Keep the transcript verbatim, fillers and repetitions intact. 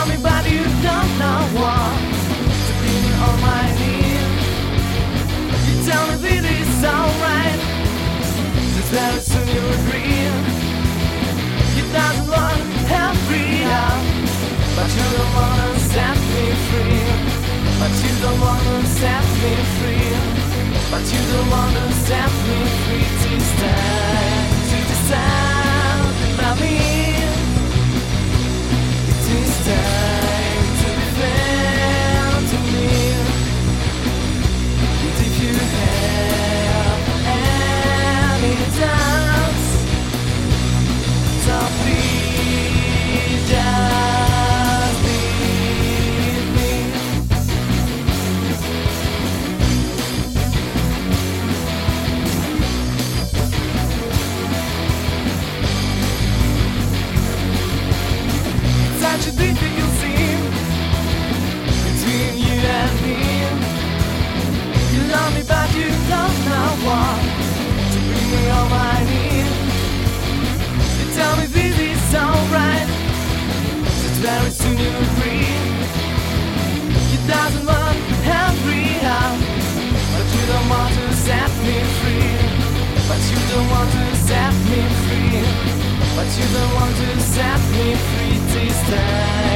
love me but you don't know what to be on my knee. You tell me this is alright, since very soon you agree. You doesn't want help free up, but you don't wanna set me free. But you don't wanna set me free. But you don't wanna set me free. This time to decide about me. It is time to be fair to me. And if you have any doubts, so please just leave me. Such a difficult scene between you and me. You love me but you don't know what to bring me on my knee. You tell me this is alright, since very soon you agree. You doesn't want help free out, but you don't want to set me free. But you don't want to set me free. But you don't want to set me free this time.